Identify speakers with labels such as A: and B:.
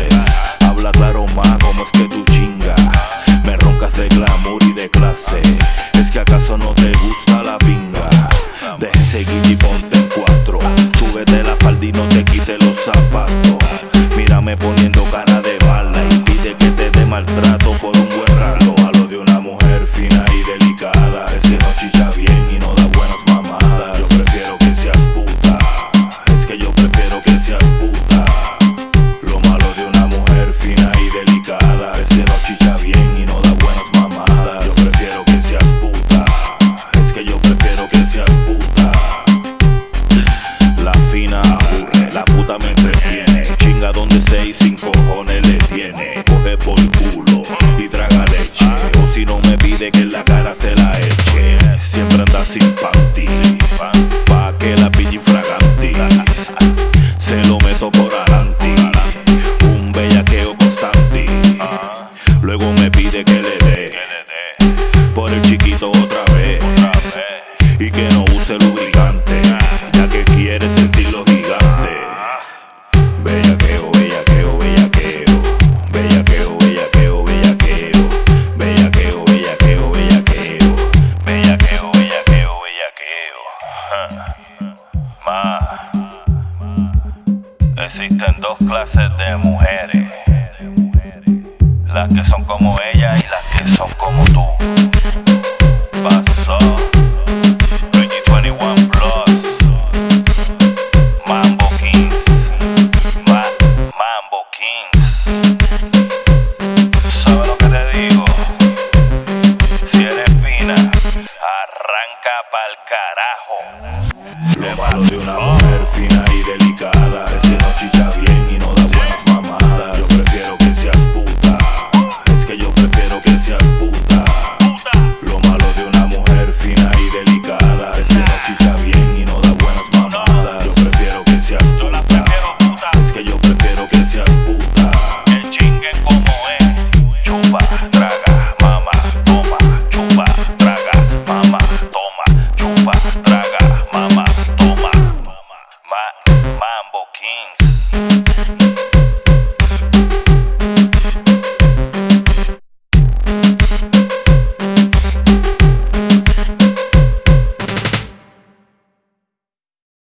A: haces. Habla claro más, como es que tú chingas. Me roncas de glamour y de clase. ¿Es que acaso no te gusta la pinga? Deje seguir y ponte en cuatro. Súbete la falda y no te quites los zapatos. Mírame poniendo cara de bala y pide que te dé maltrato por un buen rato. A lo de una mujer fina y delicada, es que no chicha bien y no da buenas mamadas. Yo prefiero que seas puta, es que yo prefiero que seas puta. Lo malo de una mujer fina y delicada es que no chicha bien y no da buenas mamadas. Yo prefiero que seas puta, es que yo prefiero que seas puta. La fina aburre, la puta me entretiene. Chinga donde sea y sin cojones le tiene. Coge por culo y traga leche, o si no me pide que en la cara se la eche. Siempre anda sin panty, pa' que la pille infraganti. Se lo meto por adelante, un bellaqueo constante. Luego me pide que le dé por el chiquito otra vez, y que no use lubricante, ya que quiere sentir los gigantes. Bellaqueo, bellaqueo, bellaqueo. Bellaqueo, bellaqueo, bellaqueo. Bellaqueo, bellaqueo, bellaqueo. Bellaqueo, bellaqueo, bellaqueo. Existen dos clases de mujeres: las que son como ella y las que son como tú. Pasó Luigi 21 Plus, Mambo Kings, Mambo Kings. ¿Sabes lo que te digo? Si eres fina, arranca pa'l carajo. Lo malo de una mujer fina y delicada es que no chicha bien y no da buenas mamadas. Yo prefiero que seas puta, es que yo prefiero que seas puta. Lo malo de una mujer fina y delicada es que no chicha bien y no da buenas mamadas. Yo prefiero que seas puta, es que yo prefiero que seas puta. Que chinguen como es, chupa, traga, mama, toma, chupa, traga, mama, toma, chupa, traga, mama, toma. Mambo Kings.